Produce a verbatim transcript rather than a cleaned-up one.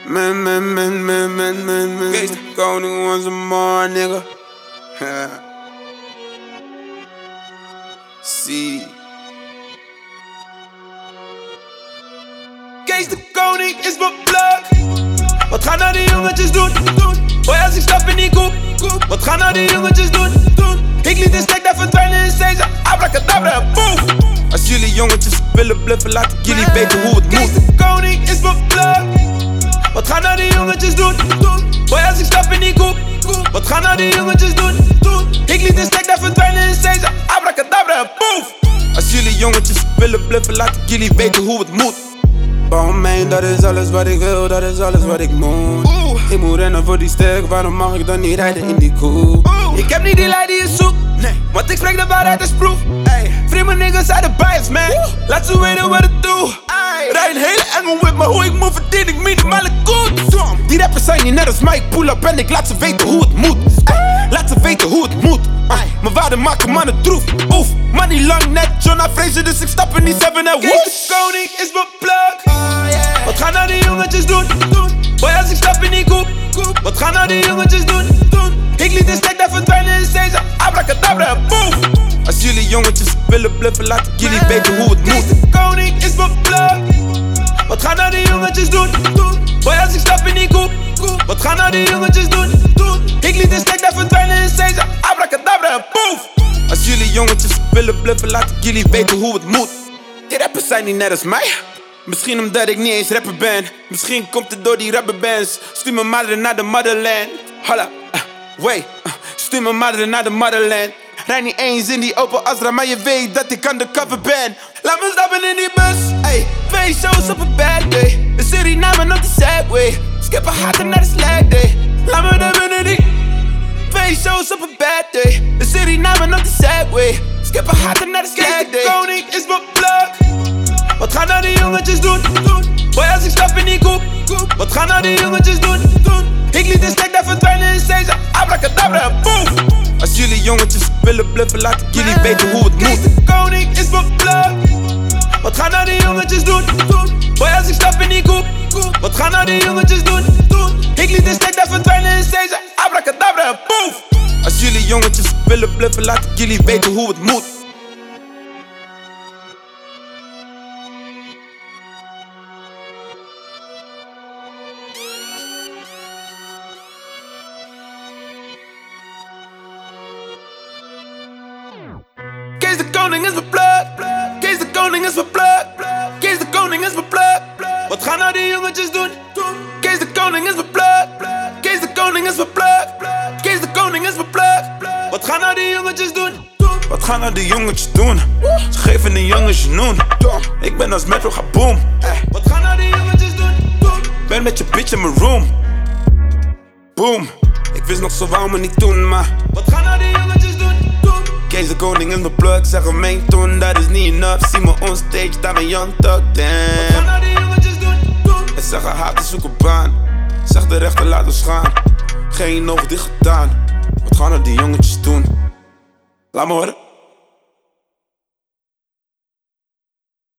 Man, man, man, man, man, man, man. Kees de Koning once more, nigga. Zie. Kees de Koning is mijn plug. Wat gaan nou die jongetjes doen? Boy, als ik stap in die koep. Wat gaan nou die jongetjes doen? Ik liet een stek daar verdwijnen in deze abracadabra, boef. Als jullie jongetjes willen bluffen, laat ik jullie weten hoe het moet. Kees de Koning is mijn plug. Wat gaan nou die jongetjes doen? Boy, als ik stap in die koep. Wat gaan nou die jongetjes doen? Ik liet een stek daar verdwijnen in deze abracadabra, boef. Als jullie jongetjes willen bluffen, laat ik jullie weten hoe het moet. Bouw me, dat is alles wat ik wil, dat is alles wat ik moet. Oeh. Ik moet rennen voor die stek, waarom mag ik dan niet rijden in die koep? Ik heb niet die lijn die je zoekt, nee, want ik spreek de waarheid als proef. Vreemde niggas uit de bias, man. Oeh. Laat ze weten wat ik doe. Rij een hele engel with me, hoe ik moet verdien ik minimale goed. Die rappers zijn niet net als mij, ik pull up en ik laat ze weten hoe het moet. Ay. Laat ze weten hoe het moet. Ay. Mijn waarden maken mannen troef. Oef, maar niet lang net John Fraser, dus ik stap in die seven en woef. Kees de Koning is mijn plug. Oh, yeah. Wat gaan nou die jongetjes doen? Boy, als ik stap in die koep. Wat gaan nou die jongetjes doen? Ik liet een stek daar verdwijnen in deze abracadabra, boef. Als jullie jongetjes willen bluffen, laat ik jullie weten hoe het moet. Kees de Koning is mijn plug. Wat gaan nou die jongetjes doen? Boy, als ik stap in die koep. Wat gaan nou die jongetjes doen? Ik liet een stek daar verdwijnen in deze abracadabra, boef. Als jullie jongetjes willen bluffen, laat ik jullie weten hoe het moet. Die rappers zijn niet net als mij. Misschien omdat ik niet eens rapper ben. Misschien komt het door die rubberbands. Stuur mijn madre naar de motherland. Holla, uh, wait, uh, stuur mijn madre naar de motherland. Rijd niet eens in die Opel Astra, maar je weet dat ik undercover ben. Laat me stappen in die bus, ey. Twee shows op een bad day. De Suriname op de Segway. Skip een hater naar de slag day. Laat me daar binnen die. Twee shows op een bad day. De Suriname op de Segway. Skip een hater naar de slag day. Kees de Koning is mijn plug. Wat gaan nou die jongetjes doen? Boy, als ik stap in die koep. Wat gaan nou die jongetjes doen? Ik liet een stek daar verdwijnen in deze abracadabra, boef. Als jullie jongetjes willen bluffen, laat ik jullie weten hoe het moet. Kees de Koning is mijn plug. Wat gaan nou die jongetjes doen? Boy, als ik stap in die koep. Wat gaan nou die jongetjes doen? Ik liet een stek daar verdwijnen in deze abracadabra, boef. Als jullie jongetjes willen bluffen, laat ik jullie weten hoe het moet. Kees de Koning is mijn plug. Kees de Koning is mijn plug. Kees de Koning is mijn plug. Wat gaan nou die jongetjes doen? Kees de Koning is mijn plug. Kees de Koning is mijn plug. Kees de Koning is mijn plug. Wat gaan nou die jongetjes doen? Wat gaan nou die jongetjes doen? Ze geven een jongens je noen. Ik ben als Metro, ga boom. Wat gaan nou die jongetjes doen? Ben met je bitch in mijn room. Boom. Ik wist nog zo wou me niet doen, maar wat gaan nou die jongetjes doen? Kees de Koning is mijn plug, zeg een mijn toon, dat is niet enough. Zie me on stage, daar ben Young Thug, damn. Wat gaan nou die jongetjes doen? En zeggen haten, zoek een baan. Zeg de rechter, laat ons gaan. Geen oog dicht gedaan. Wat gaan nou die jongetjes doen? Laat me horen.